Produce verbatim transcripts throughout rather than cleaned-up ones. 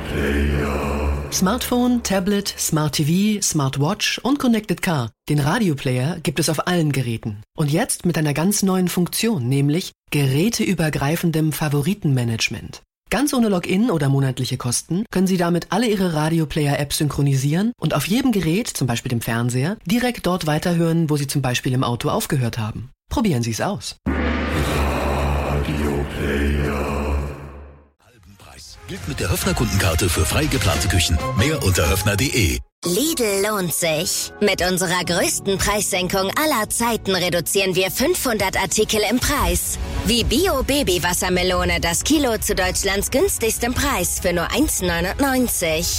Player. Smartphone, Tablet, Smart T V, Smartwatch und Connected Car. Den Radio Player gibt es auf allen Geräten. Und jetzt mit einer ganz neuen Funktion, nämlich geräteübergreifendem Favoritenmanagement. Ganz ohne Login oder monatliche Kosten können Sie damit alle Ihre Radio Player Apps synchronisieren und auf jedem Gerät, zum Beispiel dem Fernseher, direkt dort weiterhören, wo Sie zum Beispiel im Auto aufgehört haben. Probieren Sie es aus. Radio Player. Gilt mit der Höffner Kundenkarte für frei geplante Küchen. Mehr unter höffner punkt de. Lidl lohnt sich. Mit unserer größten Preissenkung aller Zeiten reduzieren wir fünfhundert Artikel im Preis. Wie Bio-Baby-Wassermelone, das Kilo zu Deutschlands günstigstem Preis für nur eins neunundneunzig.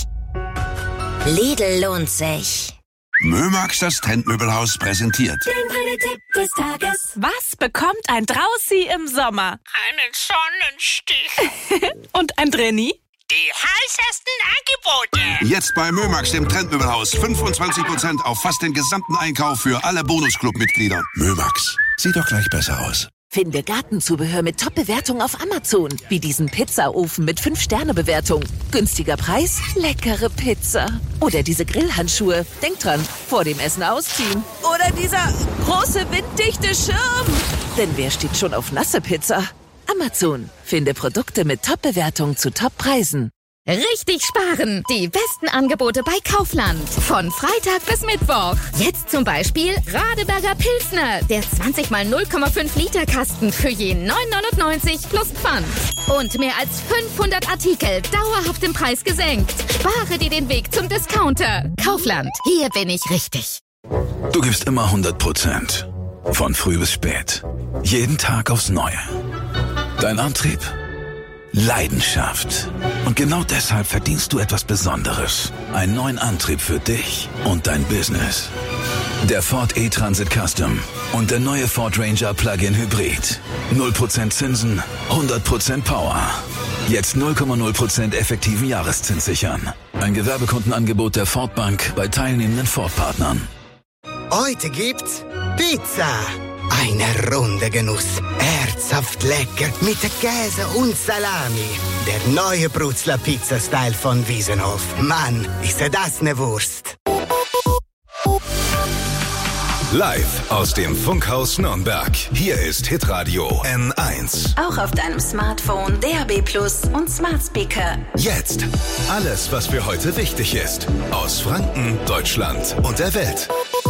Lidl lohnt sich. Mömax, das Trendmöbelhaus, präsentiert den Tipp des Tages. Was bekommt ein Draußi im Sommer? Einen Sonnenstich. Und ein Drenni? Die heißesten Angebote. Jetzt bei Mömax, dem Trendmöbelhaus. fünfundzwanzig Prozent auf fast den gesamten Einkauf für alle Bonusclub-Mitglieder. Mömax, sieht doch gleich besser aus. Finde Gartenzubehör mit Top-Bewertung auf Amazon. Wie diesen Pizzaofen mit fünf Sterne Bewertung. Günstiger Preis, leckere Pizza. Oder diese Grillhandschuhe. Denk dran, vor dem Essen ausziehen. Oder dieser große winddichte Schirm. Denn wer steht schon auf nasse Pizza? Amazon. Finde Produkte mit Top-Bewertung zu Top-Preisen. Richtig sparen! Die besten Angebote bei Kaufland. Von Freitag bis Mittwoch. Jetzt zum Beispiel Radeberger Pilsner. Der zwanzig mal null Komma fünf Liter Kasten für je neun neunundneunzig plus Pfand. Und mehr als fünfhundert Artikel dauerhaft im Preis gesenkt. Spare dir den Weg zum Discounter. Kaufland. Hier bin ich richtig. Du gibst immer hundert Prozent. Von früh bis spät. Jeden Tag aufs Neue. Dein Antrieb? Leidenschaft. Und genau deshalb verdienst du etwas Besonderes. Einen neuen Antrieb für dich und dein Business. Der Ford E-Transit Custom und der neue Ford Ranger Plug-in Hybrid. null Prozent Zinsen, hundert Prozent Power. Jetzt null Komma null Prozent effektiven Jahreszins sichern. Ein Gewerbekundenangebot der Ford Bank bei teilnehmenden Ford-Partnern. Heute gibt's Pizza. Eine runde Genuss. Herzhaft lecker mit Käse und Salami. Der neue Brutzler Pizza-Style von Wiesenhof. Mann, ist das ne Wurst. Live aus dem Funkhaus Nürnberg. Hier ist Hitradio N eins. Auch auf deinem Smartphone, D A B Plus und Smart Speaker. Jetzt alles, was für heute wichtig ist. Aus Franken, Deutschland und der Welt.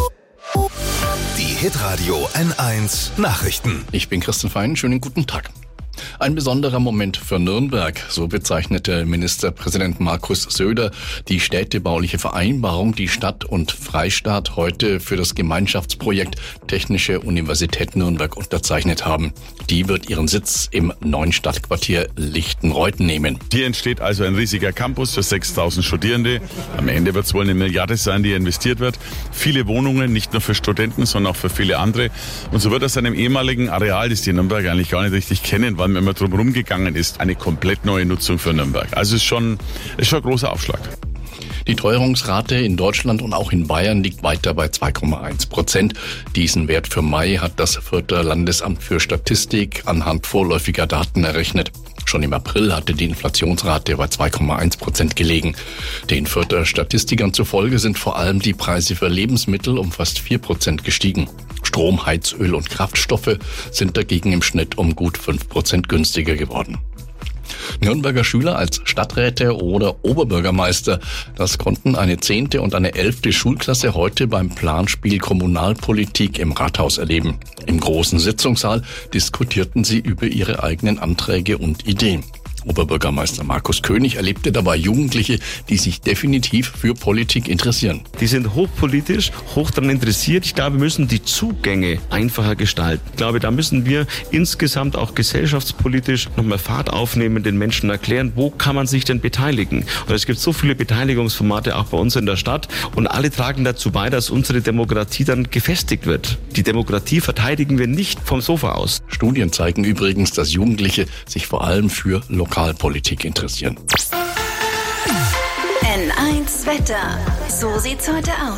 Die Hitradio N eins Nachrichten. Ich bin Christian Fein, schönen guten Tag. Ein besonderer Moment für Nürnberg, so bezeichnete Ministerpräsident Markus Söder die städtebauliche Vereinbarung, die Stadt und Freistaat heute für das Gemeinschaftsprojekt Technische Universität Nürnberg unterzeichnet haben. Die wird ihren Sitz im neuen Stadtquartier Lichtenreuth nehmen. Hier entsteht also ein riesiger Campus für sechstausend Studierende. Am Ende wird es wohl eine Milliarde sein, die investiert wird. Viele Wohnungen, nicht nur für Studenten, sondern auch für viele andere. Und so wird aus einem ehemaligen Areal, das die Nürnberger eigentlich gar nicht richtig kennen, weil man immer drum rumgegangen ist, eine komplett neue Nutzung für Nürnberg. Also es ist schon, ist schon ein großer Aufschlag. Die Teuerungsrate in Deutschland und auch in Bayern liegt weiter bei zwei Komma eins Prozent. Diesen Wert für Mai hat das Fürther Landesamt für Statistik anhand vorläufiger Daten errechnet. Schon im April hatte die Inflationsrate bei zwei Komma eins Prozent gelegen. Den Fürther Statistikern zufolge sind vor allem die Preise für Lebensmittel um fast vier Prozent gestiegen. Strom, Heizöl und Kraftstoffe sind dagegen im Schnitt um gut fünf Prozent günstiger geworden. Nürnberger Schüler als Stadträte oder Oberbürgermeister, das konnten eine zehnte und eine elfte Schulklasse heute beim Planspiel Kommunalpolitik im Rathaus erleben. Im großen Sitzungssaal diskutierten sie über ihre eigenen Anträge und Ideen. Oberbürgermeister Markus König erlebte dabei Jugendliche, die sich definitiv für Politik interessieren. Die sind hochpolitisch, hoch daran interessiert. Ich glaube, wir müssen die Zugänge einfacher gestalten. Ich glaube, da müssen wir insgesamt auch gesellschaftspolitisch nochmal Fahrt aufnehmen, den Menschen erklären, wo kann man sich denn beteiligen. Und es gibt so viele Beteiligungsformate auch bei uns in der Stadt und alle tragen dazu bei, dass unsere Demokratie dann gefestigt wird. Die Demokratie verteidigen wir nicht vom Sofa aus. Studien zeigen übrigens, dass Jugendliche sich vor allem für Lokalpolitik interessieren. N eins Wetter. So sieht's heute aus.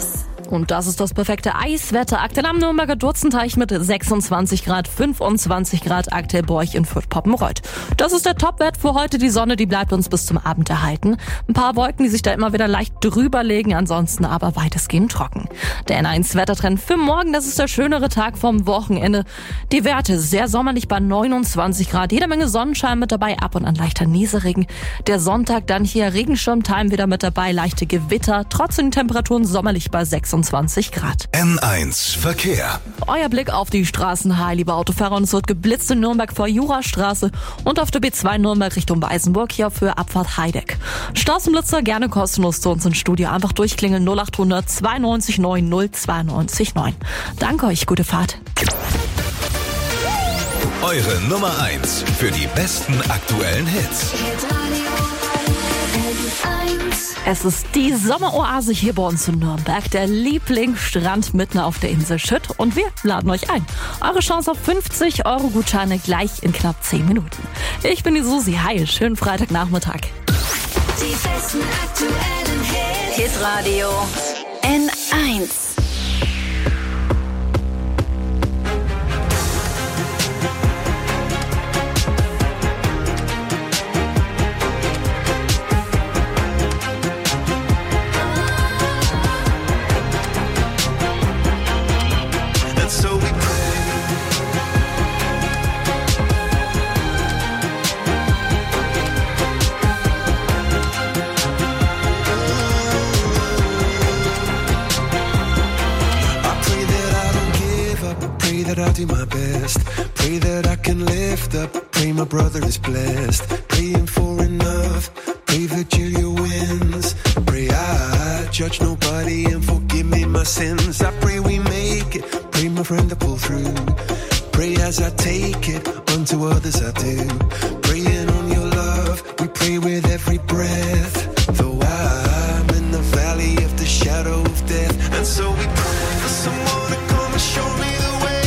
Und das ist das perfekte Eiswetter. Aktuell am Nürnberger Durzenteich mit sechsundzwanzig Grad, fünfundzwanzig Grad aktuell bei euch in Fürth-Poppenreuth. Das ist der Topwert für heute. Die Sonne, die bleibt uns bis zum Abend erhalten. Ein paar Wolken, die sich da immer wieder leicht drüber legen, ansonsten aber weitestgehend trocken. Der N eins Wettertrend für morgen, das ist der schönere Tag vom Wochenende. Die Werte sehr sommerlich bei neunundzwanzig Grad, jede Menge Sonnenschein mit dabei, ab und an leichter Nieselregen. Der Sonntag dann hier Regenschirm-Time wieder mit dabei, leichte Gewitter, trotzdem Temperaturen sommerlich bei sechsundzwanzig Grad. N eins Verkehr. Euer Blick auf die Straßen, hi, liebe Autofahrer, und es wird geblitzt in Nürnberg vor Jurastraße und auf der B zwei Nürnberg Richtung Weißenburg hier für Abfahrt Heideck. Straßenblitzer gerne kostenlos zu uns ins Studio, einfach durchklingeln null achthundert zweiundneunzig neun null zweiundneunzig neun. Danke euch, gute Fahrt. Eure Nummer eins für die besten aktuellen Hits. Es ist die Sommeroase hier bei uns in Nürnberg, der Lieblingsstrand mitten auf der Insel Schütt, und wir laden euch ein. Eure Chance auf fünfzig Euro Gutscheine gleich in knapp zehn Minuten. Ich bin die Susi, hi, schönen Freitagnachmittag. Die besten aktuellen Hits. Hitradio N eins. That I'll do my best. Pray that I can lift up. Pray my brother is blessed. Praying for enough. Pray Virgilia wins. Pray I judge nobody and forgive me my sins. I pray we make it. Pray my friend to pull through. Pray as I take it. Unto others I do. Praying on your love. We pray with every breath. Though I'm in the valley of the shadow of death. And so we pray for someone to come and show me the way.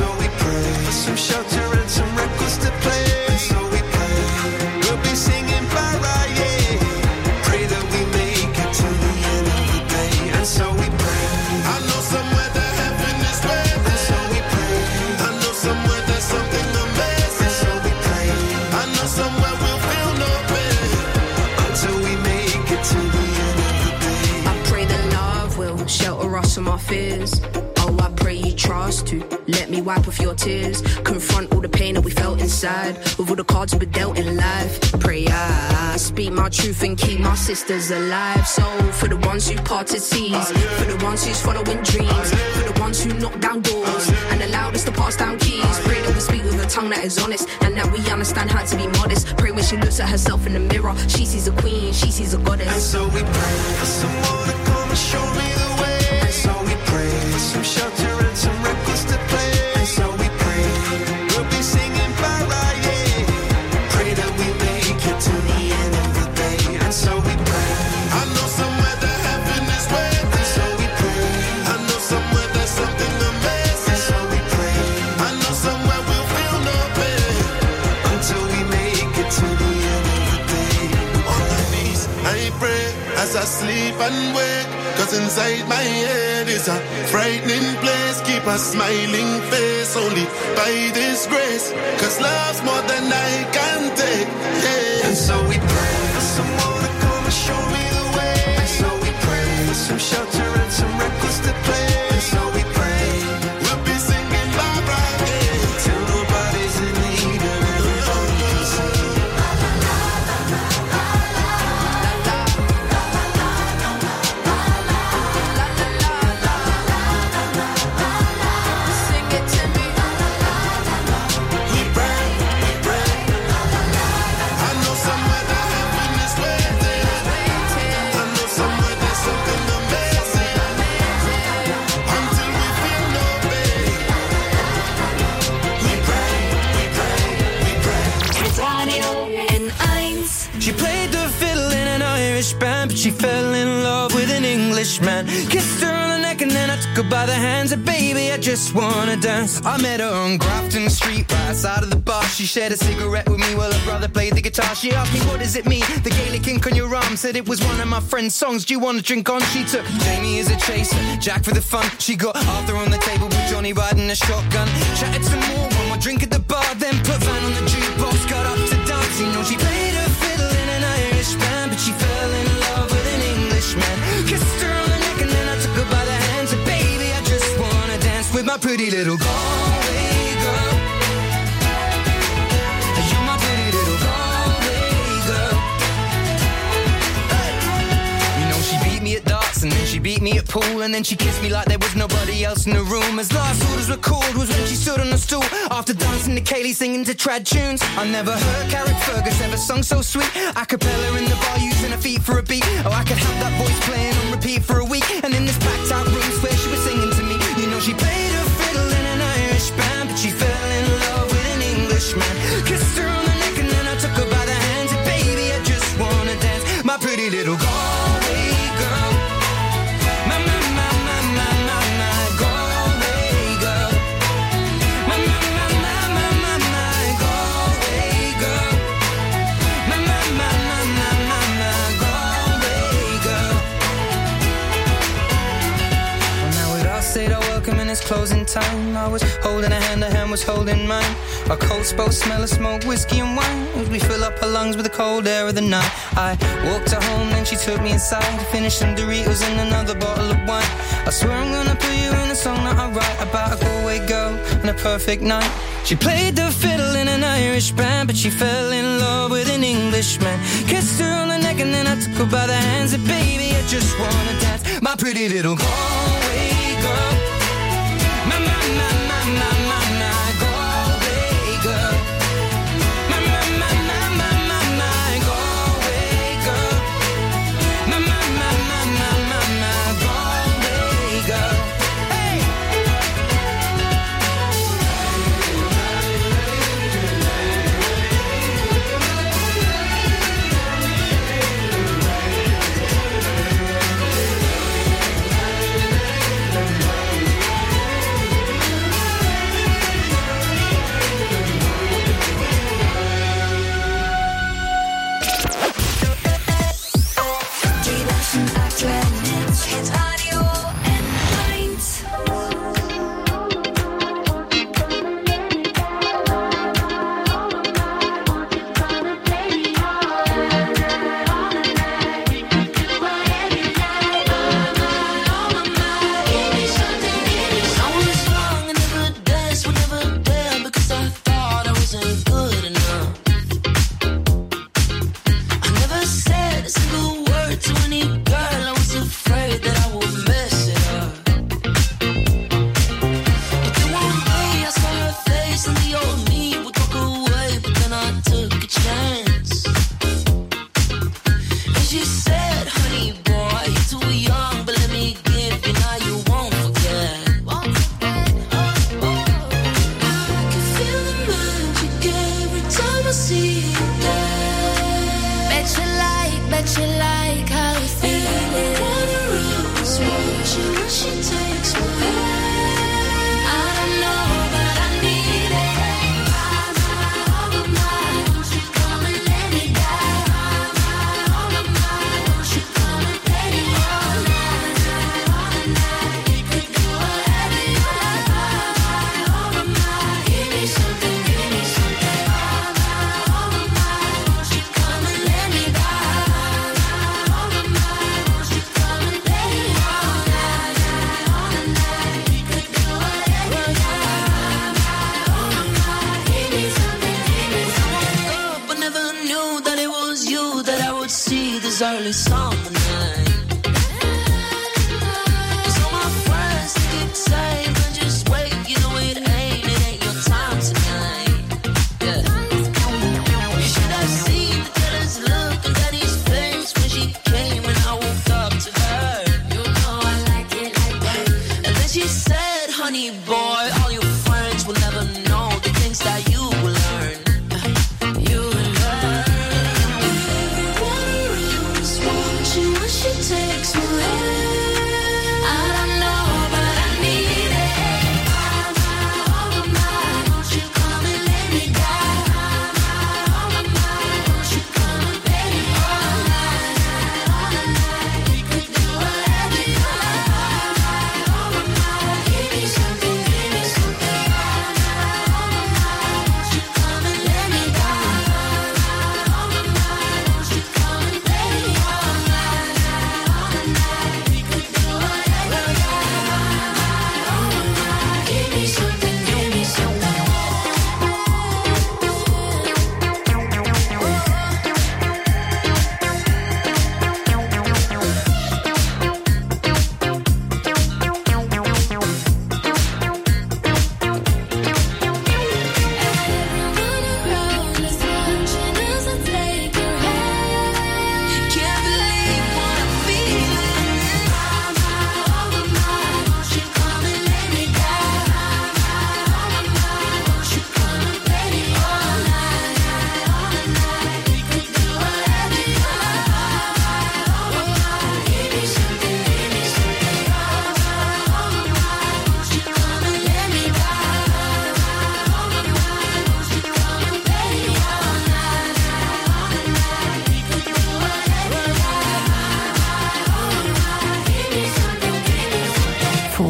Some shelter and some records to play. And so we pray, we'll be singing para, yeah. Pray that we make it to the end of the day. And so we pray, I know somewhere that heaven is waiting. And so we pray, I know somewhere there's something amazing. And so we pray, I know somewhere we'll feel no pain until we make it to the end of the day. I pray that love will shelter us from our fears. Oh, I pray you trust to let me wipe off your tears. Confront all the pain that we felt inside with all the cards we were dealt in life. Pray I speak my truth and keep my sisters alive. So for the ones who parted seas, for the ones who's following dreams, for the ones who knock down doors and allowed us to pass down keys. Pray that we speak with a tongue that is honest and that we understand how to be modest. Pray when she looks at herself in the mirror, she sees a queen, she sees a goddess. And so we pray for someone to come and show me the way. And so we pray for some shelter and some records to play. And so we pray, we'll be singing para, yeah. Pray that we make it to the end of the day. And so we pray, I know somewhere that heaven is waiting. And so we pray, I know somewhere there's something amazing. And so we pray, I know somewhere we'll feel no pain until we make it to the end of the day. On my knees, I pray as I sleep and wake. Cause inside my head is a frightening place. Keep a smiling face only by this grace. Cause love's more than I can take, yeah. And so we pray for someone to come and show me the way. And so we pray for some shelter and some records to play. And so we pray, we'll be singing bye bye, yeah. Till nobody's in need and everybody can sing. N eins. She played the fiddle in an iron Irish band, but she fell in love with an Englishman. Kissed her on the neck and then I took her by the hands. And baby, I just wanna dance. I met her on Grafton Street, right outside of the bar. She shared a cigarette with me while her brother played the guitar. She asked me, what does it mean? The Gaelic ink on your arm. Said it was one of my friend's songs. Do you want to drink on? She took Jamie as a chaser, Jack for the fun. She got Arthur on the table with Johnny riding a shotgun. Chatted some more, one more drink at the bar. Then put Van on the jukebox, got up to dance. You know she played her fiddle in an Irish band, but she fell in love with an Englishman. Kissed her on the neck and then I took her by the hands. And baby, I just wanna dance with my pretty little Galway girl. You're my pretty little Galway girl. Hey. You know she beat me at darts and then she beat me at pool, and then she kissed me like there was nobody else in the room. As last orders were called was when she stood on the stool after dancing to Kaylee singing to trad tunes. I never heard Carrick Fergus ever sung so sweet. A cappella in the bar using her feet for a beat. Oh, I could have that voice playing on repeat for a week. And in this packed out room where she was singing to me. You know she played her fiddle in an Irish band, but she fell in love with an Englishman. Kissed her on the neck and then I took her by the hands. And baby, I just wanna dance, my pretty little Galway girl. My, my, my, my, my, my, my Galway girl. My, my, my, my, my, my, my Galway girl. My, my, my, my, my, my, my Galway girl. Well, now we'd all said our welcome and it's closing time. I was holding her hand, her hand was holding mine. Our coats both smell of smoke, whiskey and wine, as we fill up her lungs with the cold air of the night. I walked her home, then she took me inside to finish some Doritos and another bottle of wine. I swear I'm gonna put you in a song that I write about a Galway girl and a perfect night. She played the fiddle in an Irish band, but she fell in love with an Englishman. Kissed her on the neck and then I took her by the hands. And baby, I just wanna dance, my pretty little Galway girl. My, my, my, my, my, my, my Galway girl. My, my, my, my, my, my, my Galway girl. My, my, my, my, my, my, my Galway girl. Hey! Early summer night. 'Cause all my friends keep saying, "Man, just wait, you know it ain't, it ain't your time tonight." Yeah. You should have seen the jealous look on Daddy's face when she came and I woke up to her. You know I like it like that. And then she said, "Honey boy, all your friends will never know the things that you will learn." You will learn. One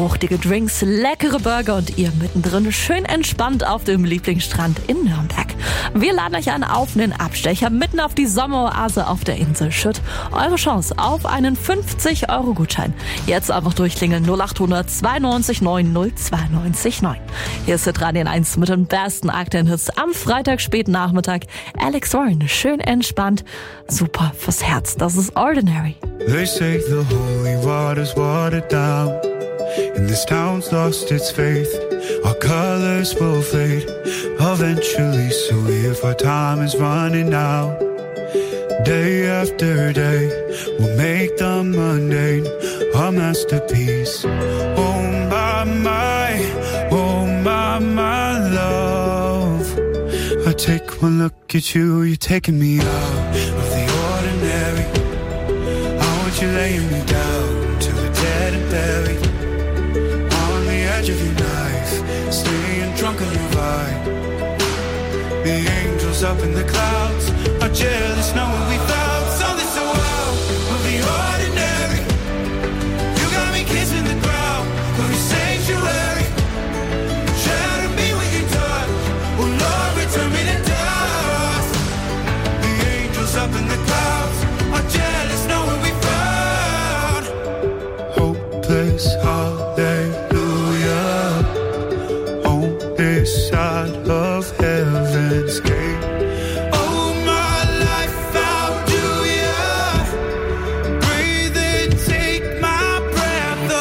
fruchtige Drinks, leckere Burger und ihr mittendrin schön entspannt auf dem Lieblingsstrand in Nürnberg. Wir laden euch ein auf einen Abstecher mitten auf die Sommeroase auf der Insel Schütt. Eure Chance auf einen fünfzig Euro Gutschein. Jetzt einfach durchklingeln null acht hundert zweiundneunzig neun null zweiundneunzig neun. Hier ist Hitradio eins mit den besten Aktuellen-Hits am Freitag späten Nachmittag. Alex Warren, schön entspannt, super fürs Herz. Das ist Ordinary. They say the holy water's watered down, and this town's lost its faith. Our colors will fade eventually, so if our time is running out, day after day, we'll make the mundane a masterpiece. Oh my, my, oh my, my love, I take one look at you, you're taking me out of the ordinary. You're laying me down to the dead and buried on the edge of your knife, staying drunk on your vibe. The angels up in the clouds are jealous knowing we found something so out of the ordinary. You got me kissing the ground of your sanctuary. Shadow me with your touch, oh Lord, return me to dust. The angels up in the clouds are jealous knowing we hallelujah, on this side of heaven's gate. Oh, my life, how do you breathe and take my breath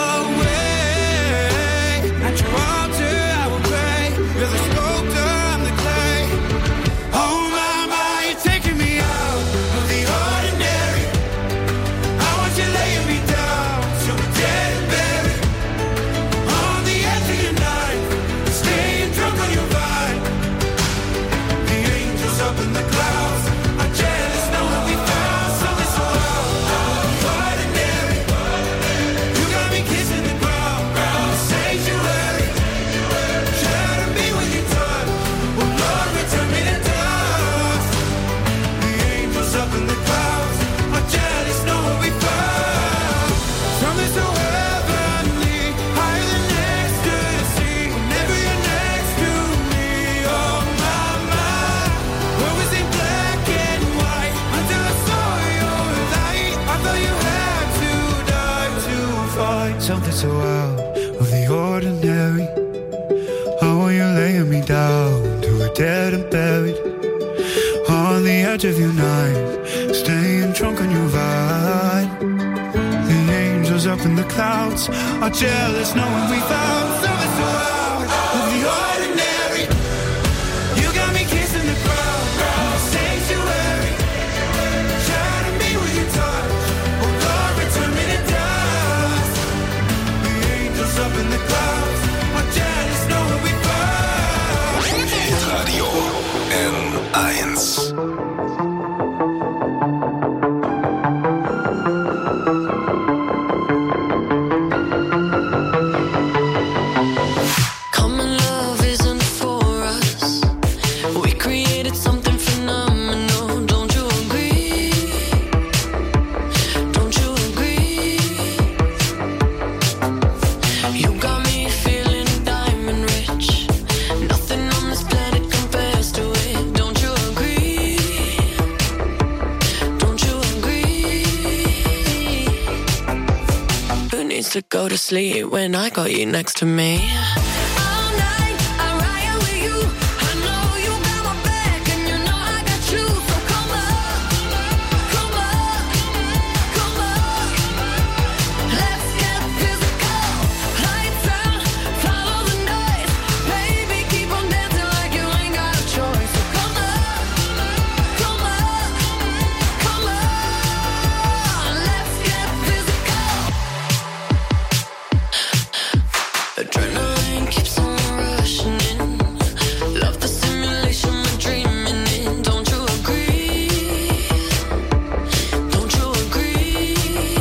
away? At your altar I will pray, you're the sculptor, I'm the clay. Oh, my, my, you're taking me out of the ordinary. I want you laying me down so we're dead and buried. Up in the clouds, I'm jealous knowing we found something so ordinary. You got me kissing the ground, ground sanctuary. Shadow me when you touch, oh Lord, return me to dust. The angels up in the clouds, I'm jealous knowing we found something so heavenly, higher than ecstasy. Whenever you're next to me, oh my, my. Where was it black and white until I saw your light? I thought you had to die to find something so out of the ordinary. How are you laying me down to a dead and buried on the edge of your night, staying drunk on your vine. The angels up in the clouds are jealous knowing we found something so out of the ordinary. You got me kissing the ground, ground sanctuary. Shadow me with your touch, oh Lord, return me to dust. The angels up in the clouds are jealous knowing we found. Hitradio N eins. To go to sleep when I got you next to me. Adrenaline keeps on rushing in. Love the simulation we're dreaming in. Don't you agree? Don't you agree?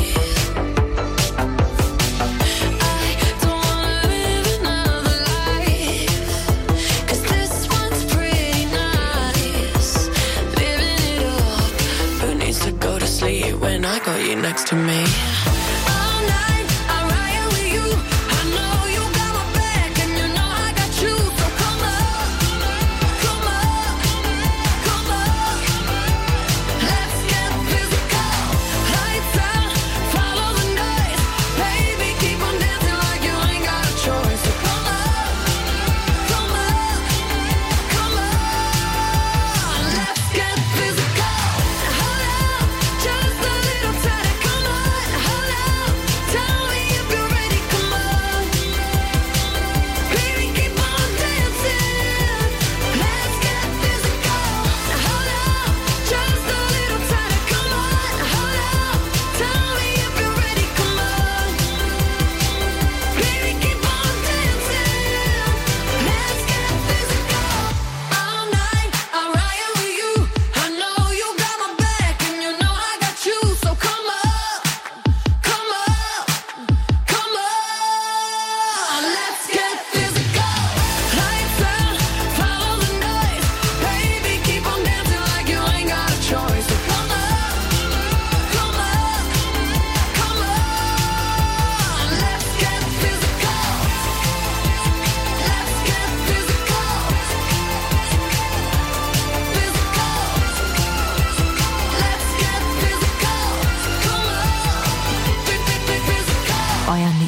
I don't wanna live another life, 'cause this one's pretty nice. Living it up. Who needs to go to sleep when I got you next to me? All night I ride with you. I know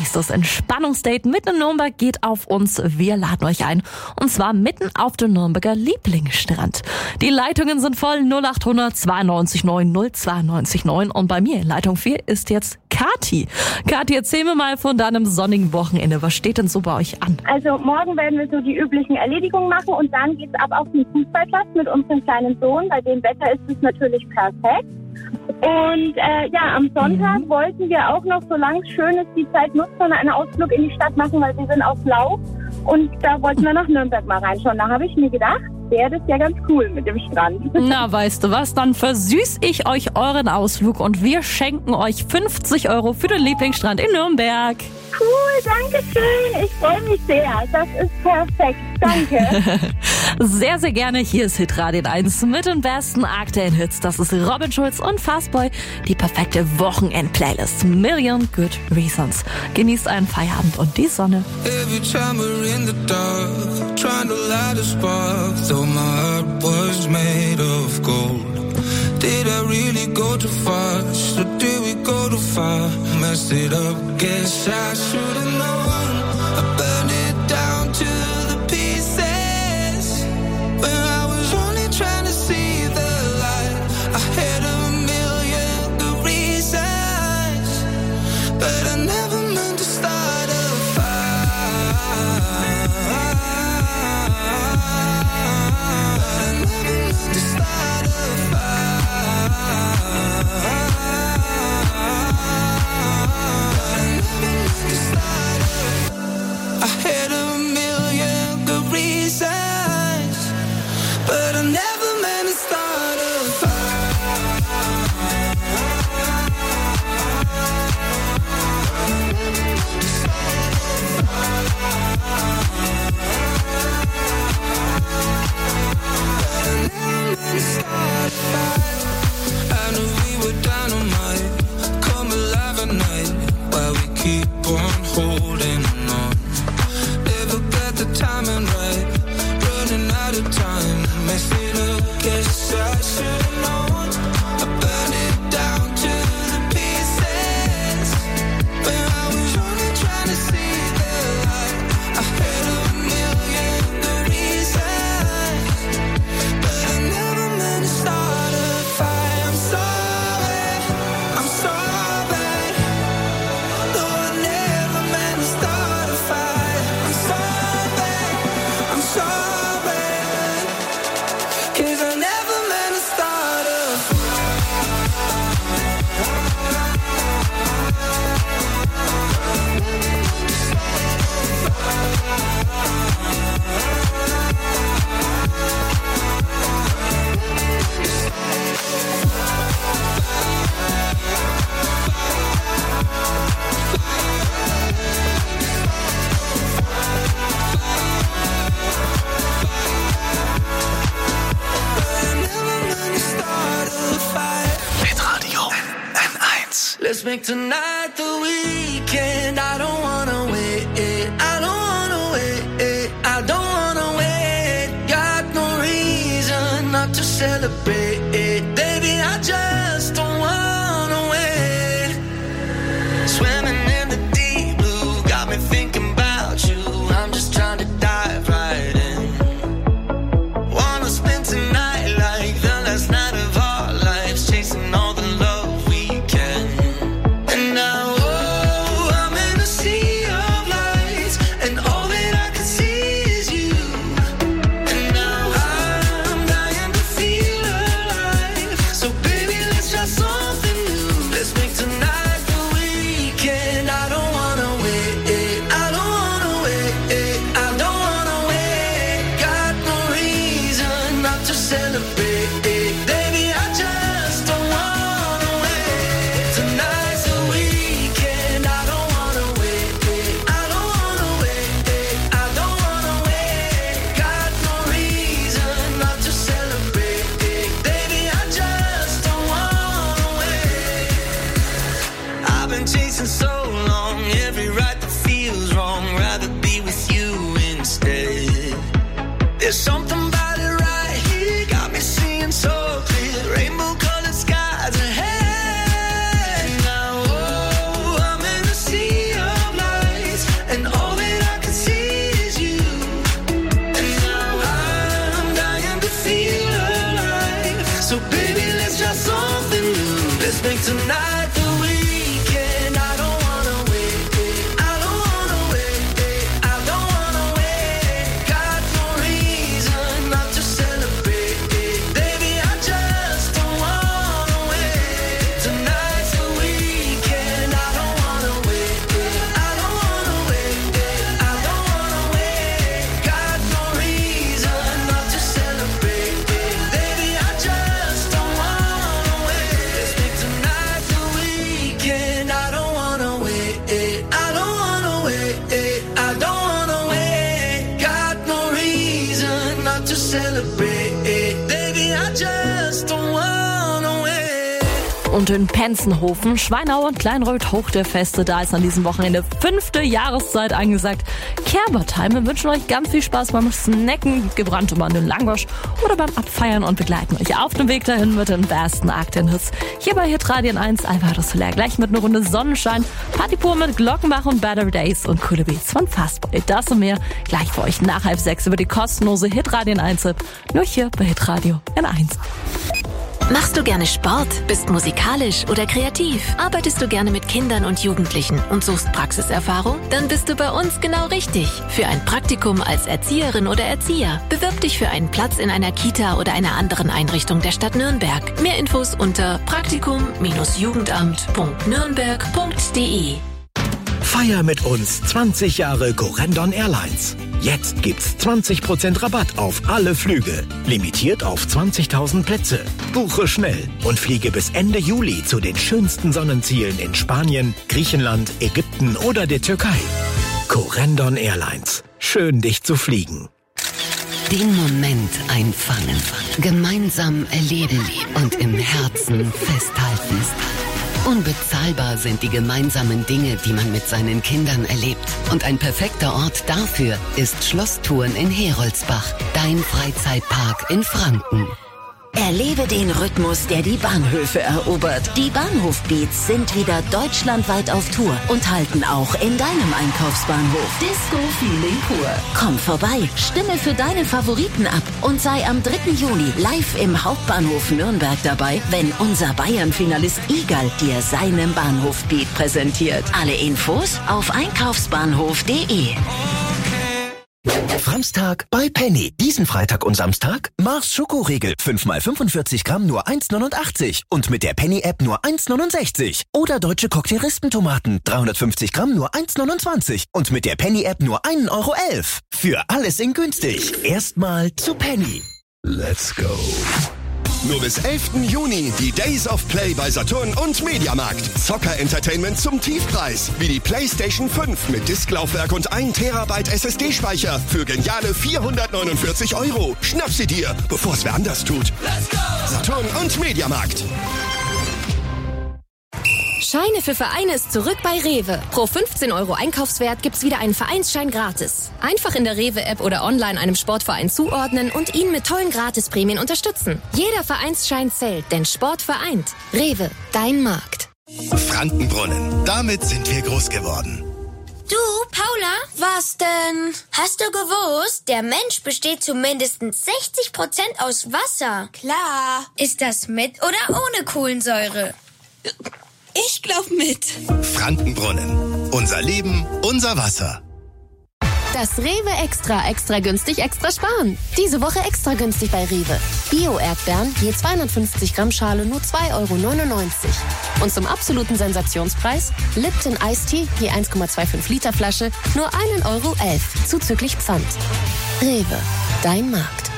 nächstes Entspannungsdate mitten in Nürnberg geht auf uns. Wir laden euch ein. Und zwar mitten auf den Nürnberger Lieblingsstrand. Die Leitungen sind voll. null acht hundert zweiundneunzig neun null zweiundneunzig neun. Und bei mir in Leitung vier ist jetzt Kathi. Kathi, erzähl mir mal von deinem sonnigen Wochenende. Was steht denn so bei euch an? Also morgen werden wir so die üblichen Erledigungen machen und dann geht's ab auf den Fußballplatz mit unserem kleinen Sohn. Bei dem Wetter ist es natürlich perfekt. Und äh, ja, am Sonntag mhm. wollten wir auch noch, solange es schön ist, die Zeit nutzen und einen Ausflug in die Stadt machen, weil wir sind auf Lauf. Und da wollten wir nach Nürnberg mal reinschauen. Da habe ich mir gedacht, wäre das ja ganz cool mit dem Strand. Na, weißt du was, dann versüß ich euch euren Ausflug und wir schenken euch fünfzig Euro für den Lieblingsstrand in Nürnberg. Cool, danke schön. Ich freue mich sehr. Das ist perfekt. Danke. Sehr, sehr gerne. Hier ist Hitradio eins mit den besten aktuellen Hits. Das ist Robin Schulz und Fastboy. Die perfekte Wochenend-Playlist. Million Good Reasons. Genießt einen Feierabend und die Sonne. Every time we're in the dark, trying to light a spark, though my heart was made of gold. Did I really go too fast, or did we go too far? Messed it up, guess I should've known. I burned it down to the pieces, when I was only trying to see the light. I had a million good reasons, but I never meant to start a fire. I never meant to start a fire. I had a million good reasons, but I never meant to start a fire. I knew we were dynamite, come alive at night, while we keep on holding on. Never got the timing right, running out of time, messed it up, guess I should've known. I burned it down to the pieces, when I was only trying to see the light. I had a million good reasons, but I never meant to start a fire. I'm sorry, I'm sorry, no, I never meant to start a fire. I'm sorry, I'm sorry, 'cause I never meant to start a Hitradio N eins. Let's make tonight the weekend. I don't wanna wait. I don't wanna wait. I don't wanna wait. Got no reason not to celebrate. Baby, I just don't wanna wait. Swimming in the deep blue, got me thinking about you. I'm just trying to dive right in. Wanna spend tonight like the last night of our lives, chasing all the love we can. And now, oh, I'm in a sea of lights, and all that I can see is you. And now I'm dying to feel make tonight the weekend. I don't wanna wait, I don't wanna wait, I don't wanna wait. Got no reason not to celebrate, baby, I just don't wanna wait. Tonight's the weekend. I don't wanna wait, I don't wanna wait, I don't wanna wait. Got no reason not to celebrate, baby, I just don't wanna wait. Let's make tonight the weekend. I don't wanna wait, I don't wanna wait, I don't wanna wait. Got no reason not to celebrate, baby, I just don't wanna wait. Und in Penzenhofen, Schweinau und Kleinröth hoch der Feste, da ist an diesem Wochenende fünfte Jahreszeit angesagt. Kerbertheim, wir wünschen euch ganz viel Spaß beim Snacken, gebrannte Mandeln, Langosch oder beim Abfeiern und begleiten euch auf dem Weg dahin mit den besten Aktenhits. Hier bei Hitradio eins, Alvaro Soler, gleich mit einer Runde Sonnenschein, Party pur mit Glockenbach und Better Days und coole Beats von Fastboy. Das und mehr gleich für euch nach halb sechs über die kostenlose Hitradio eins App, nur hier bei Hitradio eins. Machst du gerne Sport, bist musikalisch oder kreativ? Arbeitest du gerne mit Kindern und Jugendlichen und suchst Praxiserfahrung? Dann bist du bei uns genau richtig. Für ein Praktikum als Erzieherin oder Erzieher. Bewirb dich für einen Platz in einer Kita oder einer anderen Einrichtung der Stadt Nürnberg. Mehr Infos unter praktikum jugendamt punkt nürnberg punkt de. Feier mit uns zwanzig Jahre Corendon Airlines. Jetzt gibt's zwanzig Prozent Rabatt auf alle Flüge. Limitiert auf zwanzigtausend Plätze. Buche schnell und fliege bis Ende Juli zu den schönsten Sonnenzielen in Spanien, Griechenland, Ägypten oder der Türkei. Corendon Airlines. Schön, dich zu fliegen. Den Moment einfangen, gemeinsam erleben und im Herzen festhalten. Unbezahlbar sind die gemeinsamen Dinge, die man mit seinen Kindern erlebt. Und ein perfekter Ort dafür ist Schlosstouren in Heroldsbach, dein Freizeitpark in Franken. Erlebe den Rhythmus, der die Bahnhöfe erobert. Die Bahnhof-Beats sind wieder deutschlandweit auf Tour und halten auch in deinem Einkaufsbahnhof. Disco-Feeling pur. Komm vorbei, stimme für deine Favoriten ab und sei am dritten Juli live im Hauptbahnhof Nürnberg dabei, wenn unser Bayern-Finalist Igal dir seinen Bahnhof-Beat präsentiert. Alle Infos auf einkaufsbahnhof punkt de. Samstag bei Penny. Diesen Freitag und Samstag Mars Schokoriegel. fünf mal fünfundvierzig Gramm nur eins neunundachtzig. Und mit der Penny-App nur eins neunundsechzig. Oder deutsche Cocktail-Rispentomaten. dreihundertfünfzig Gramm nur eins neunundzwanzig. Und mit der Penny-App nur ein Euro elf. Für alles in günstig. Erstmal zu Penny. Let's go. Nur bis elften Juni die Days of Play bei Saturn und Mediamarkt. Zocker-Entertainment zum Tiefpreis. Wie die PlayStation fünf mit Disklaufwerk und ein Terabyte S S D-Speicher für geniale vierhundertneunundvierzig Euro. Schnapp sie dir, bevor es wer anders tut. Let's go! Saturn und Mediamarkt. Scheine für Vereine ist zurück bei Rewe. Pro fünfzehn Euro Einkaufswert gibt's wieder einen Vereinsschein gratis. Einfach in der Rewe-App oder online einem Sportverein zuordnen und ihn mit tollen Gratisprämien unterstützen. Jeder Vereinsschein zählt, denn Sport vereint. Rewe, dein Markt. Frankenbrunnen. Damit sind wir groß geworden. Du, Paula, was denn? Hast du gewusst, der Mensch besteht zumindest sechzig Prozent aus Wasser? Klar. Ist das mit oder ohne Kohlensäure? Ich glaub mit. Frankenbrunnen. Unser Leben, unser Wasser. Das Rewe Extra, extra günstig, extra sparen. Diese Woche extra günstig bei Rewe. Bio-Erdbeeren, je zweihundertfünfzig Gramm Schale, nur zwei Euro neunundneunzig. Und zum absoluten Sensationspreis, Lipton Iced Tea, je eins Komma fünfundzwanzig Liter Flasche, nur ein Euro elf, zuzüglich Pfand. Rewe, dein Markt.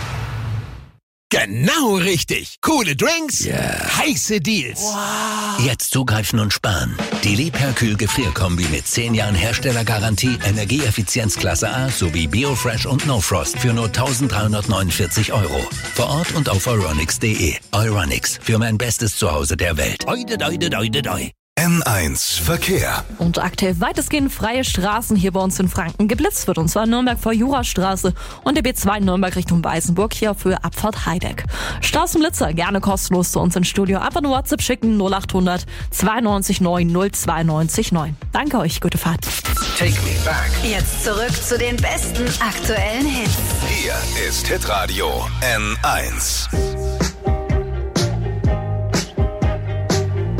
Genau richtig. Coole Drinks, yeah. Heiße Deals. Wow. Jetzt zugreifen und sparen. Die Liebherr-Kühl Gefrierkombi mit zehn Jahren Herstellergarantie, Energieeffizienzklasse A sowie Biofresh und No Frost für nur eintausenddreihundertneunundvierzig Euro. Vor Ort und auf euronics punkt de. Euronics, für mein bestes Zuhause der Welt. Oide, oide, oide, oide. N eins Verkehr. Und aktuell weitestgehend freie Straßen hier bei uns in Franken. Geblitzt wird, und zwar Nürnberg vor Jurastraße und der B zwei Nürnberg Richtung Weißenburg hier für Abfahrt Heideck. Straßenblitzer gerne kostenlos zu uns ins Studio. Einfach eine WhatsApp schicken, null achthundert zweiundneunzig neun null zweiundneunzig neun. Danke euch, gute Fahrt. Take me back. Jetzt zurück zu den besten aktuellen Hits. Hier ist Hitradio N eins.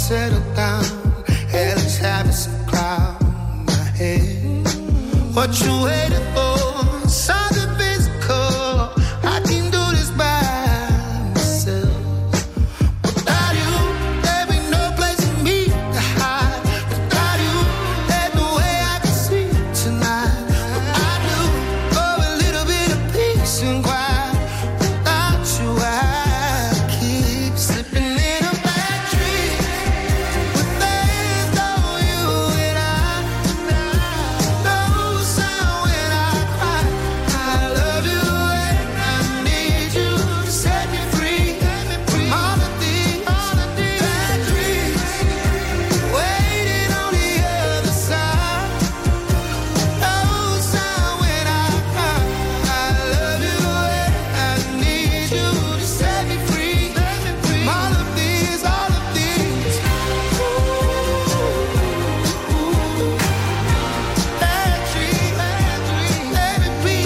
settle down. Hey, let's have some cloud in my head. What you waiting for? Something physical. I can do this by myself. Without you, there ain't no place for me to hide. Without you, there's no way I can sleep tonight. But I do for a little bit of peace and quiet. Without you, I keep slipping in a bad dream. But there's no you and I. No sound when I cry. I love you and I need you to set me free. From all the things, bad dreams, waiting on the other side. No sound when I cry. I love you and I need you to set me free. From all of these, all of these. Bad dreams, bad dreams, let me be.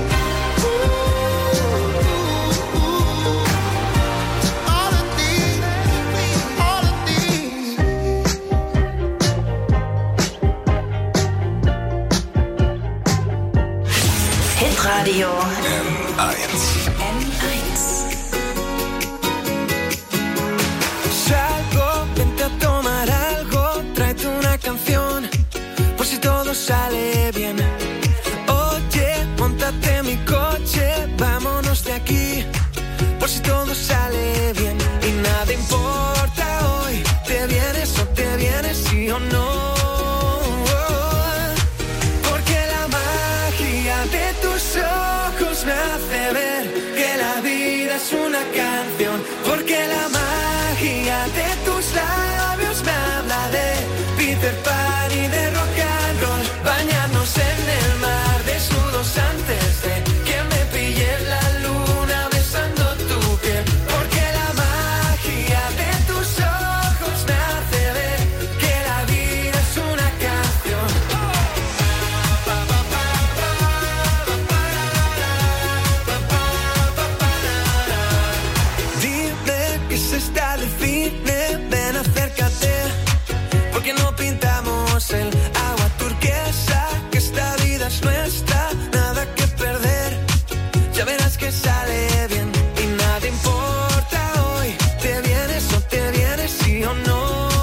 All of these, all of these. Hitradio N eins. N eins. Salgo, vente a tomar algo, tráete una canción, por si todo sale bien. Oye, móntate en mi coche, vámonos de aquí, por si todo sale bien. Y nada importa hoy, te vienes o te vienes, sí o no. Porque la magia de tus ojos me hace ver que la vida es una canción. Porque la magia de tus labios me habla de Peter Pan y de rock and roll. Bañarnos en el mar desnudos antes de que me pille la luna besando tu piel. Porque la magia de tus ojos me hace ver que la vida es una canción. Dime que se está del cine, ven acércate, porque no pintamos el agua turquesa, que esta vida es nuestra, nada que perder, ya verás que sale bien. Y nada importa hoy, te vienes o te vienes, sí o no.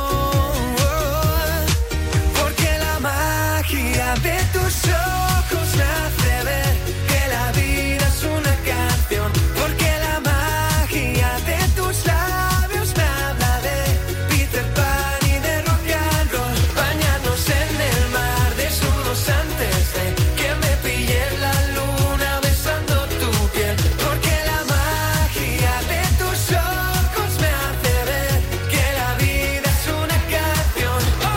Porque la magia de tus ojos me hace ver que la vida es una canción. Porque la magia de tus labios me habla de Peter Pan y de rock and roll. Bañarnos en el mar desnudos antes de que me pille la luna besando tu piel. Porque la magia de tus ojos me hace ver que la vida es una canción.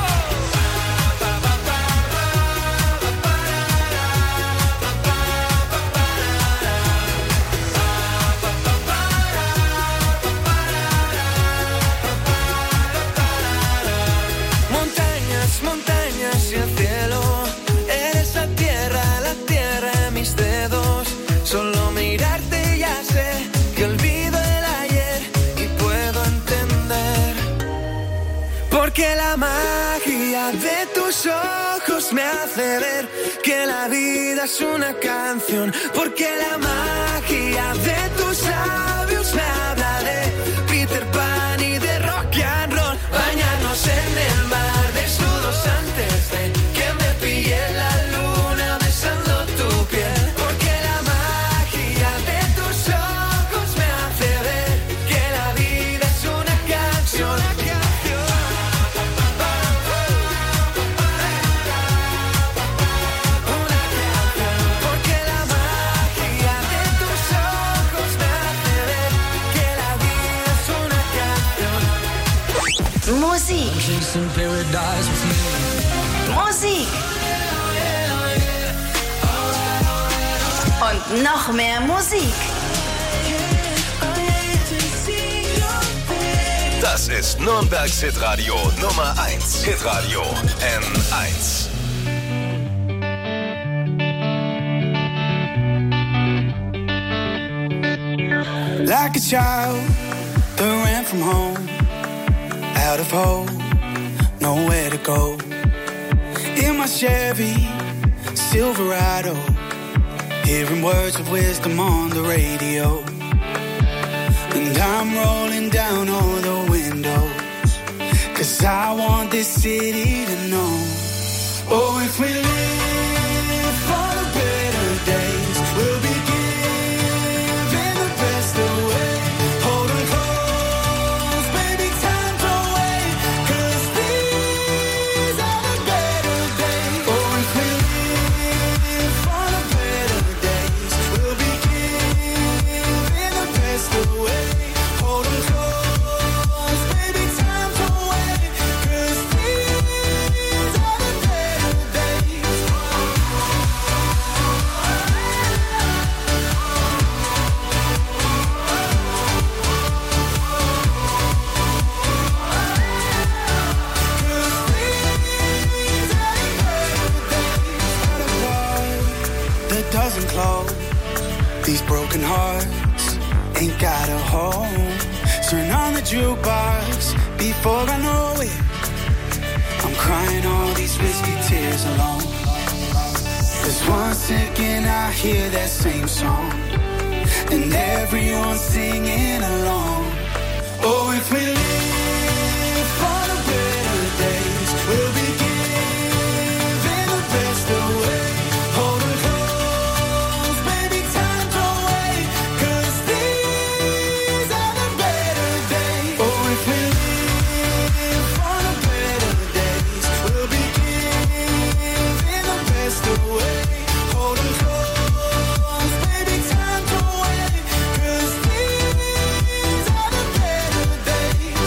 Montañas, montañas y el cielo, eres la tierra, la tierra en mis dedos. Solo mirarte ya sé que olvido el ayer y puedo entender. Porque la magia de tus ojos me hace ver que la vida es una canción. Porque la magia de tus labios me habla de Peter Pan y de rock and roll. Bañarnos en el mar desnudos antes de que me pille la luna besando tu piel. Porque la magia de tus ojos me hace ver que la vida es una canción. Porque la magia de tus ojos me hace ver que la vida es una canción. Musik. Musik. Und noch mehr Musik. Das ist Nürnbergs Hitradio Nummer eins. Hitradio N eins. Like a child that ran from home, out of hope, nowhere to go. In my Chevy Silverado, hearing words of wisdom on the radio. And I'm rolling down all the windows, 'cause I want this city to know. Oh, if we live for the better days, we'll be giving the best away. Hold 'em close, baby, time to wait, 'cause these are the better days. Oh, if we live for the better days, we'll be giving the best away. Hold 'em close, baby, time to wait, 'cause these are the better days. That doesn't close. These broken hearts ain't got a home. Turn on the jukebox before I know it. I'm crying all these whiskey tears alone. 'Cause once again I hear that same song, and everyone's singing along. Oh, if we live for the better days, we'll be giving the best away. Hold 'em close, baby, time to wait, 'cause these are the better days. Oh, if we live for the better days, we'll be giving the best away. Hold 'em close, baby, time to wait, 'cause these are the better days.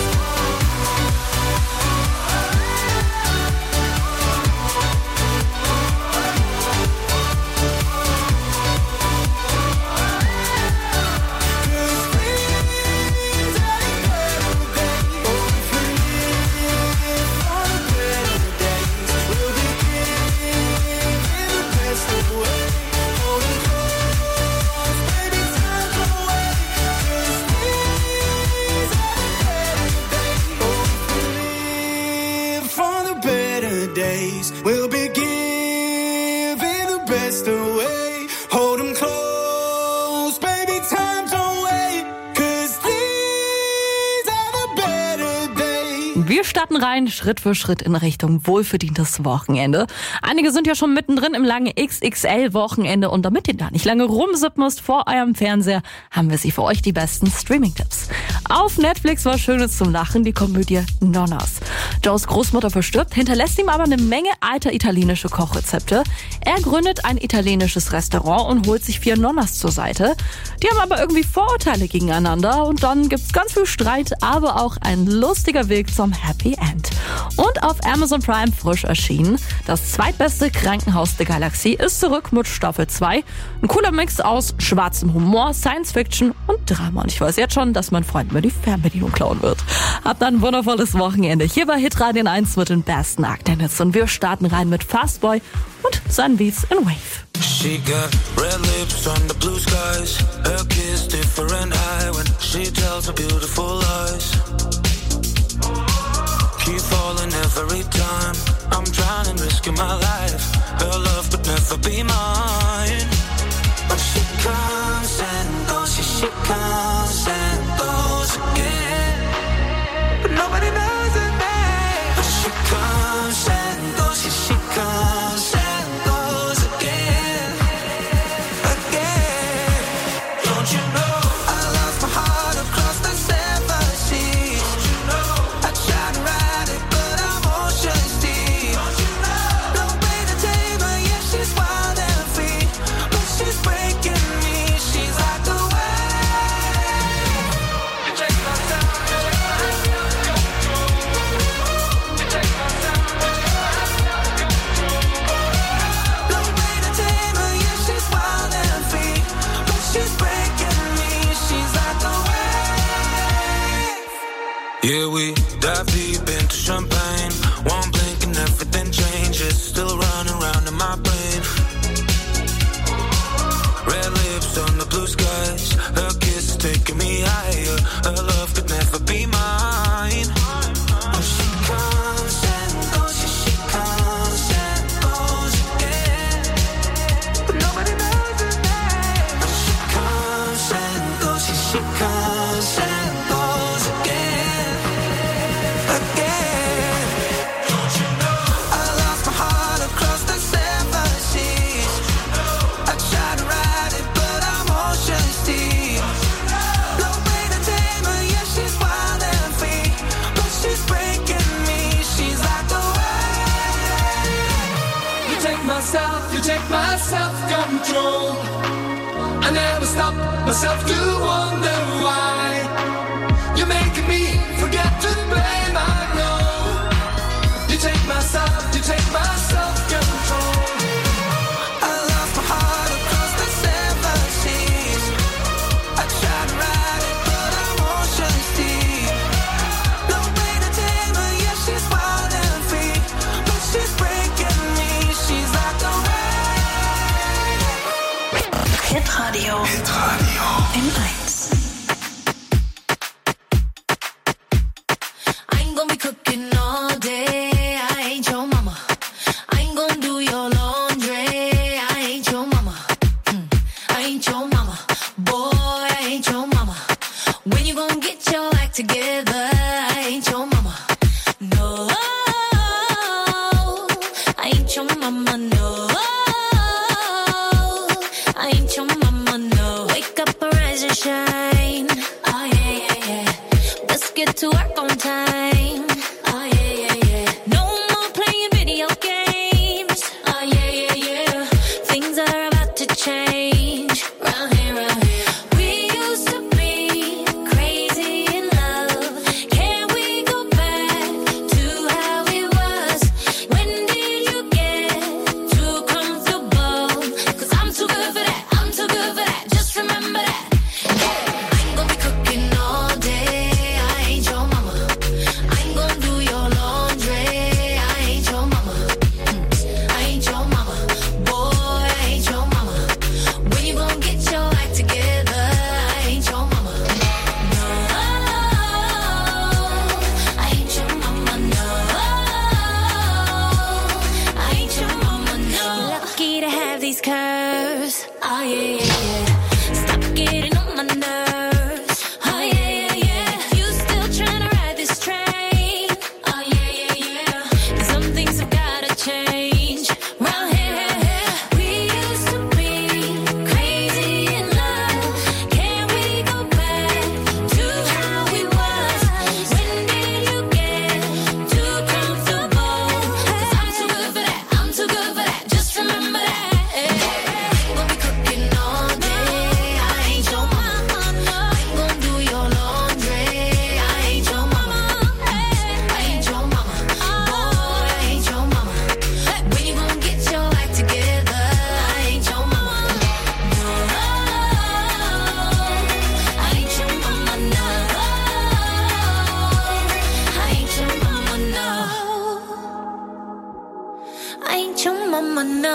For the better days, we'll be giving the best away. Hold 'em close, baby, time to wait, 'cause these are the better days. Wir starten rein, Schritt für Schritt in Richtung wohlverdientes Wochenende. Einige sind ja schon mittendrin im langen X X L-Wochenende und damit ihr da nicht lange rumsippen müsst vor eurem Fernseher, haben wir sie für euch die besten Streaming-Tipps. Auf Netflix war Schönes zum Lachen, die Komödie Nonnas. Joes Großmutter verstirbt, hinterlässt ihm aber eine Menge alter italienische Kochrezepte. Er gründet ein italienisches Restaurant und holt sich vier Nonnas zur Seite. Die haben aber irgendwie Vorurteile gegeneinander und dann gibt's ganz viel Streit, aber auch ein lustiger Weg zum Happy End. Und auf Amazon Prime frisch erschienen, das zweitbeste Krankenhaus der Galaxie ist zurück mit Staffel zwei. Ein cooler Mix aus schwarzem Humor, Science Fiction und Drama. Und ich weiß jetzt schon, dass mein Freund mir die Fernbedienung klauen wird. Habt ein wundervolles Wochenende. Hier bei Hitradio eins mit den besten Aktenhits. Und wir starten rein mit Fastboy und seinen Beats in Wave. She got red lips on the blue skies. Her kiss different high when she tells her beautiful lies. Keep falling every time. I'm trying and risking my life. Her love could never be mine. But she comes and goes, yeah, she comes and goes again. But nobody knows her name. But she comes and goes, yeah, she comes and goes again. Again. Don't you know I lost my heart across the seven seas? Don't you know I tried to ride it, but I'm ocean deep. Don't you know no way to tame her, yeah, she's wild and free. But she's breaking me, she's like the wave. You take my time, you take my time, you take my time, no way to tame her, yeah, she's wild and free. But she's breaking me, she's like the wave. Yeah, we dive deep into champagne. One blink and everything changes. Still running around in my brain. Red lips on the blue skies. Her kiss is taking me higher. Her love could never be mine. take my self-control. I never stop myself to wonder why you're making me forget to blame. I know you take my self, you take my self-control. I lost my heart across the seven seas. I tried to ride it, but I'm ocean deep. No way to tame her, yeah, she's wild and free, but she's breaking me. She's like a Hitradio. Hitradio. N eins. I ain't gonna be cooking all day. I ain't your mama. I ain't gonna do your laundry. I ain't your mama. Mm. I ain't your mama. Boy, I ain't your mama. When you gonna get your act together? I ain't your mama. No, I ain't your mama. No, I ain't your mama. No, wake up, arise and shine. Oh yeah, yeah, yeah. Let's get to work on time. Oh yeah, yeah, yeah. No more playing video games. Oh yeah, yeah, yeah. Things are about to change. Round here, round here. We used to be crazy in love. Can we go back to how it was? When did you get too comfortable? 'Cause I'm too good for that. I'm too good for that. Just remember that. Yeah. I ain't gonna be cooking all day. I ain't your mama. I ain't gonna do your laundry. I ain't your mama. Mm. I ain't your mama. Boy, I ain't your mama. When you gonna get your act together? I ain't your mama. No, I ain't your mama. No, I ain't your mama. No. You're lucky to have these curves. Oh yeah, yeah, yeah. Stop getting on my nerves. Oh yeah, yeah, yeah. You still trying to ride this train? Oh yeah, yeah, yeah. 'Cause some things have gotta change. Round here, we used to be crazy in love. Can we go back to how it was? When did you get too comfortable? 'Cause I'm too good for that. I'm too good for that. Just remember that. I ain't gonna be cooking all day. I ain't your mama. I ain't gonna do your laundry. I ain't your mama. I ain't your mama. Boy, I ain't your mama. When you gonna get your act together? I ain't your mama. No, I ain't your mama. No, I ain't your mama. No, I ain't your mama. No.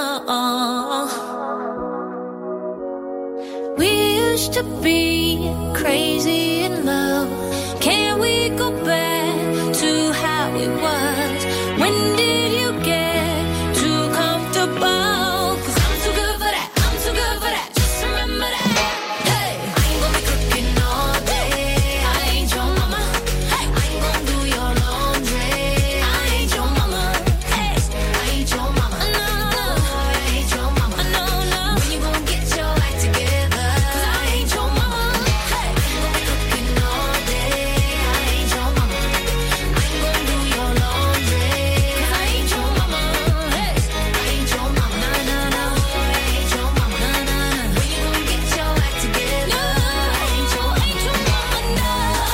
We used to be crazy in love. Can we go back to how it was? When did you get too comfortable? 'Cause I'm too good for that. I'm too good for that. Just remember that. Hey, I ain't gonna be cooking all day. I ain't your mama. I ain't gonna do your laundry. I ain't your mama. Hey, I ain't your mama. No, no, I ain't your mama. No, no. When you gonna get your act together? 'Cause I ain't your mama. Hey, I ain't gonna be cooking all day. I ain't your mama. I ain't gonna do your laundry. 'Cause I ain't your mama. Hey, I ain't your mama. No, no, no. I ain't your mama. No, no, no. When you gonna get your act together? I ain't your, ain't your mama. No,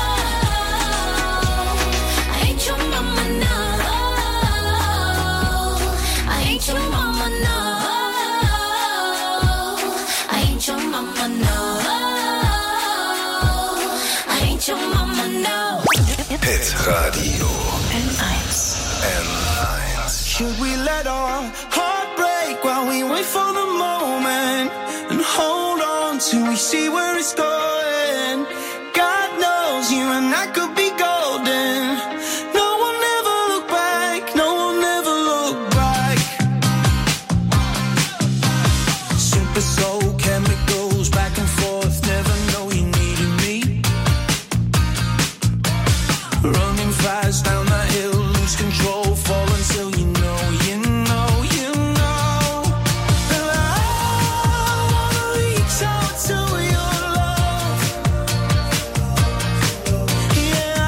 I ain't your mama. No, I ain't your mama. No, I ain't your mama. No, I ain't your mama. No. Hitradio. N eins. N eins. Should we let our heart break while we wait for the moment and hold on till we see where it's going? God knows you and I could be golden. No one ever look back, no one ever look back. Super soul chemicals back and forth, never know you needed me. Running fast down that hill, lose control, fall until you know, you know, you know. And I wanna reach out to your love. Yeah,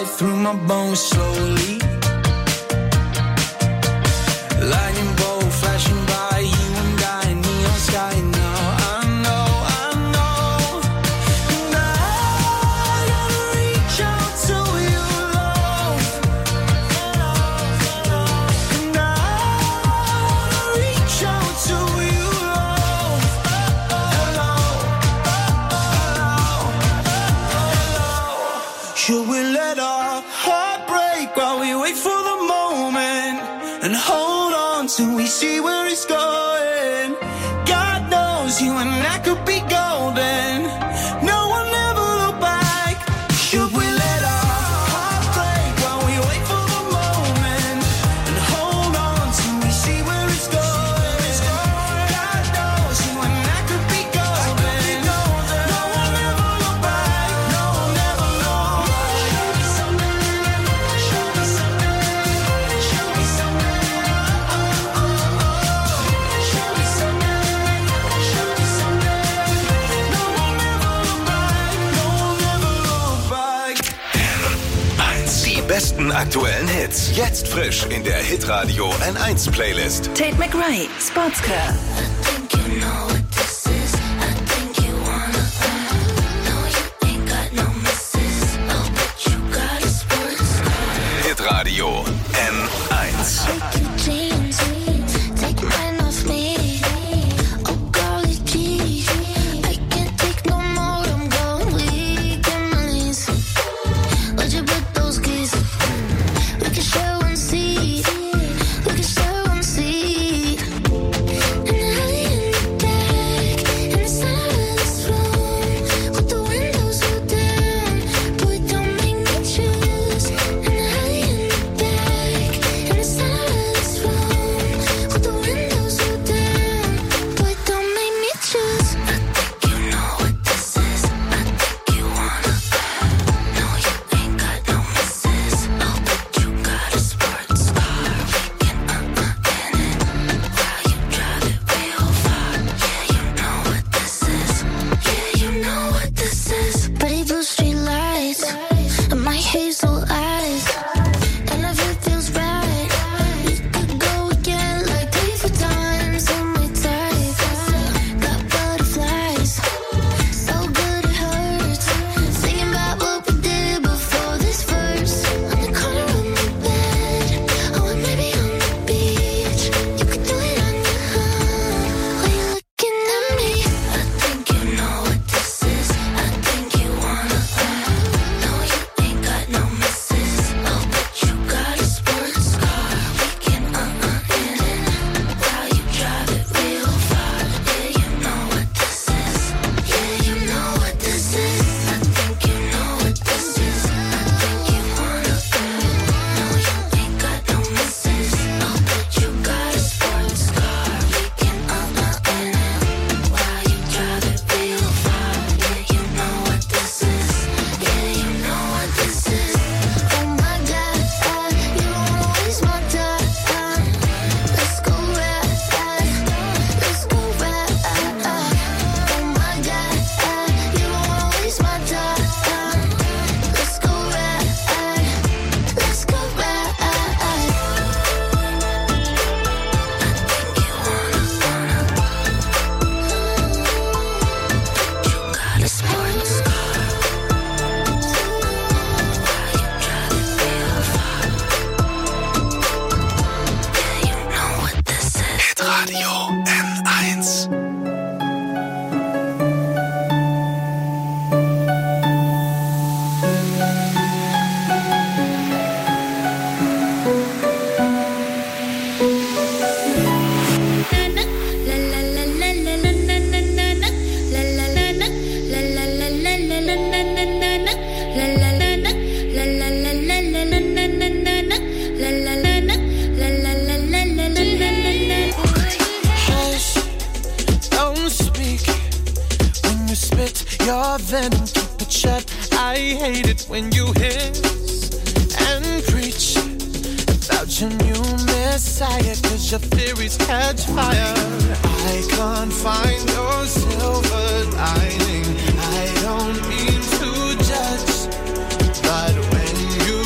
right through my bones slowly. Lightning bolt flashing by, you and I, neon sky. Now I know, I know. And I gotta reach out to you, love. And I gotta reach out to you, love. Hello, hello. Should we let our heart break while we wait for the moment and hold on till we see where it's going? God knows you and I could be golden. No one ever look back. Should we let our heart break while we wait for the moment and hold on till we see where it's going? God knows you and I could be golden. No one ever look back. No one ever look back. Show me something. Show me something. Show me something. Show me something. Show me something. No one ever look back. No one ever look back. eins. Die besten aktuellen Hits. Jetzt frisch in der Hitradio N eins Playlist. Tate McRae, Sportscar. Hitradio N eins. your venom, keep it shut. I hate it when you hiss and preach about your new messiah, cause your theories catch fire. I can't find your silver lining. I don't mean to judge, but when you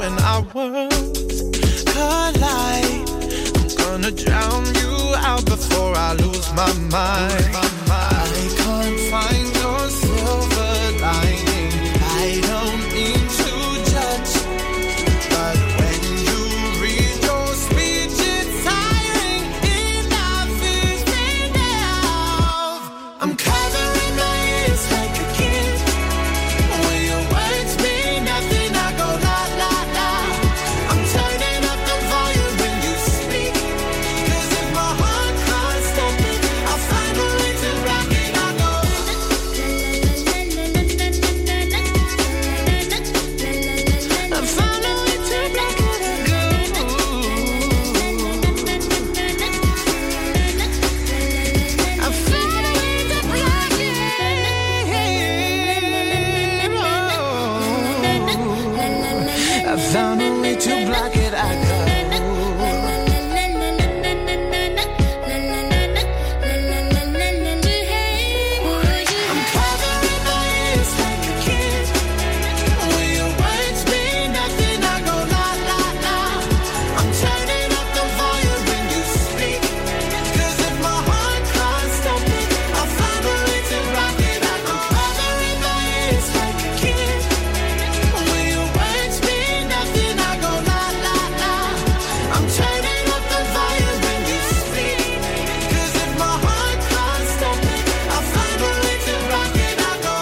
when our worlds collide. I'm gonna drown you out before I lose my mind. I can't find your silver lining. I don't mean to judge, but when you read your speech, it's tiring. Enough is enough. I'm covering my ears like a kid. When your words mean nothing, I go la la la. I'm turning up the volume when you speak. 'Cause if my heart can't stop it, I'll find a way to rock it. I go. I found a way to rock it. I go. I found a way to rock it. I found a way to block it, I go. I'm covering my ears like a kid. When your words mean nothing, I go la la la. I'm turning up the volume when you speak. 'Cause if my heart can't stop it, I'll find a way to rock it. I'm covering my ears like a kid. When your words mean nothing, I go la la la. I'm turning up the volume when you speak. 'Cause if my heart can't stop it, I'll find a way to rock it. I go.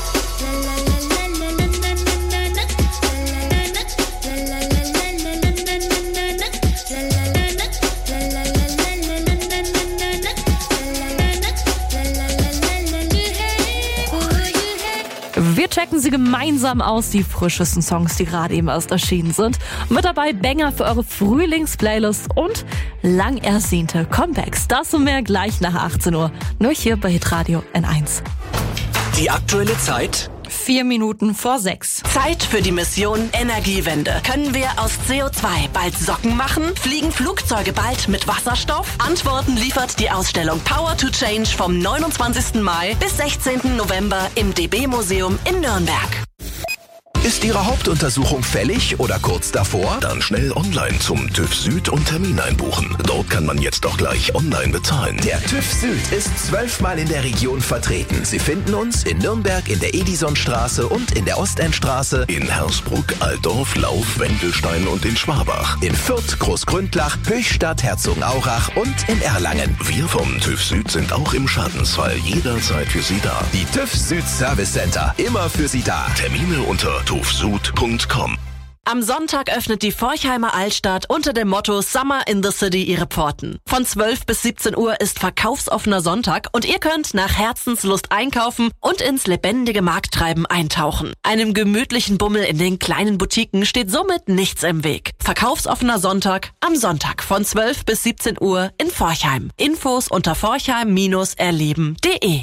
Wir checken sie gemeinsam aus, die frischesten Songs, die gerade eben erst erschienen sind. Mit dabei Banger für eure Frühlings-Playlist und lang ersehnte Comebacks. Das und mehr gleich nach achtzehn Uhr. Nur hier bei Hitradio N eins. Die aktuelle Zeit? Vier Minuten vor sechs. Zeit für die Mission Energiewende. Können wir aus C O zwei bald Socken machen? Fliegen Flugzeuge bald mit Wasserstoff? Antworten liefert die Ausstellung Power to Change vom neunundzwanzigsten Mai bis sechzehnten November im D B-Museum in Nürnberg. Ist Ihre Hauptuntersuchung fällig oder kurz davor? Dann schnell online zum TÜV Süd und Termin einbuchen. Dort kann man jetzt auch gleich online bezahlen. Der TÜV Süd ist zwölfmal in der Region vertreten. Sie finden uns in Nürnberg in der Edisonstraße und in der Ostendstraße, in Hersbruck, Altdorf, Lauf, Wendelstein und in Schwabach, in Fürth, Großgründlach, Höchstadt, Herzogenaurach und in Erlangen. Wir vom TÜV Süd sind auch im Schadensfall jederzeit für Sie da. Die TÜV Süd Service Center, immer für Sie da. Termine unter tuv sud punkt com. Am Sonntag öffnet die Forchheimer Altstadt unter dem Motto Summer in the City ihre Pforten. Von zwölf bis siebzehn Uhr ist verkaufsoffener Sonntag und ihr könnt nach Herzenslust einkaufen und ins lebendige Markttreiben eintauchen. Einem gemütlichen Bummel in den kleinen Boutiquen steht somit nichts im Weg. Verkaufsoffener Sonntag am Sonntag von zwölf bis siebzehn Uhr in Forchheim. Infos unter forchheim erleben punkt de.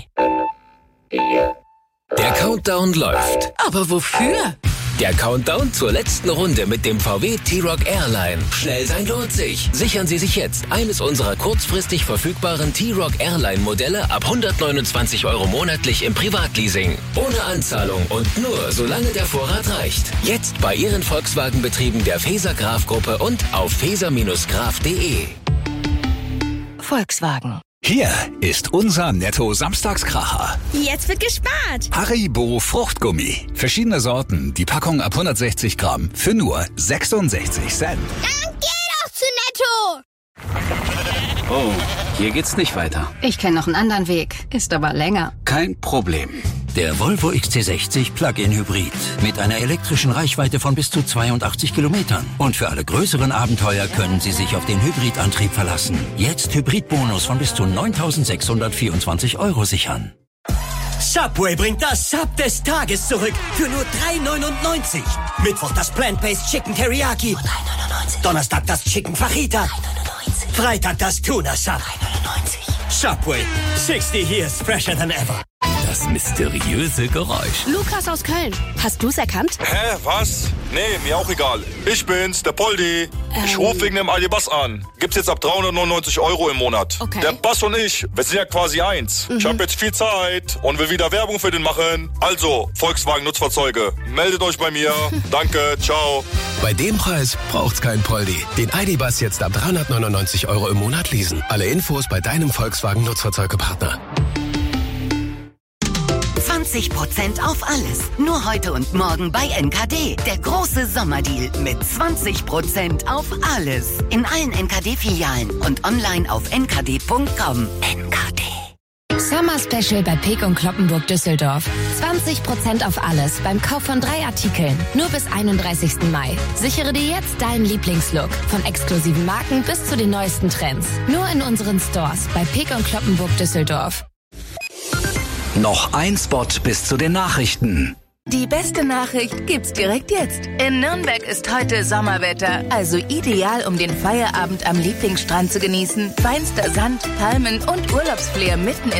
Der Countdown läuft. Aber wofür? Der Countdown zur letzten Runde mit dem V W T-Roc Airline. Schnell sein lohnt sich. Sichern Sie sich jetzt eines unserer kurzfristig verfügbaren T-Roc Airline Modelle ab hundertneunundzwanzig Euro monatlich im Privatleasing. Ohne Anzahlung und nur solange der Vorrat reicht. Jetzt bei Ihren Volkswagen-Betrieben der Feser Graf Gruppe und auf feser graf punkt de. Volkswagen. Hier ist unser Netto-Samstagskracher. Jetzt wird gespart. Haribo Fruchtgummi. Verschiedene Sorten. Die Packung ab hundertsechzig Gramm für nur sechsundsechzig Cent. Dann geh doch zu Netto. Oh, hier geht's nicht weiter. Ich kenne noch einen anderen Weg. Ist aber länger. Kein Problem. Der Volvo X C sechzig Plug-in Hybrid mit einer elektrischen Reichweite von bis zu zweiundachtzig Kilometern. Und für alle größeren Abenteuer können Sie sich auf den Hybridantrieb verlassen. Jetzt Hybridbonus von bis zu neuntausendsechshundertvierundzwanzig Euro sichern. Subway bringt das Sub des Tages zurück für nur drei neunundneunzig. Mittwoch das Plant-Based Chicken Teriyaki. drei neunundneunzig. Donnerstag das Chicken Fajita. drei neunundneunzig. Freitag das Tuna Sub. drei neunundneunzig. Subway. sixty years fresher than ever. das mysteriöse Geräusch. Lukas aus Köln. Hast du's erkannt? Hä, was? Nee, mir auch egal. Ich bin's, der Poldi. Ich rufe wegen dem Aldi-Bass an. Gibt's jetzt ab dreihundertneunundneunzig Euro im Monat. Okay. Der Bass und ich, wir sind ja quasi eins. Mhm. Ich habe jetzt viel Zeit und will wieder Werbung für den machen. Also, Volkswagen Nutzfahrzeuge, meldet euch bei mir. Danke, ciao. Bei dem Preis braucht's kein Poldi. Den I D-Bus jetzt ab dreihundertneunundneunzig Euro im Monat leasen. Alle Infos bei deinem Volkswagen Nutzfahrzeugepartner. zwanzig Prozent auf alles. Nur heute und morgen bei N K D. Der große Sommerdeal mit zwanzig Prozent auf alles. In allen N K D-Filialen und online auf n k d punkt com. N K D. Summer Special bei Peek und Kloppenburg Düsseldorf. zwanzig Prozent auf alles beim Kauf von drei Artikeln. Nur bis einunddreißigsten Mai. Sichere dir jetzt deinen Lieblingslook. Von exklusiven Marken bis zu den neuesten Trends. Nur in unseren Stores bei Peek und Kloppenburg Düsseldorf. Noch ein Spot bis zu den Nachrichten. Die beste Nachricht gibt's direkt jetzt. In Nürnberg ist heute Sommerwetter, also ideal, um den Feierabend am Lieblingsstrand zu genießen. Feinster Sand, Palmen und Urlaubsflair mitten in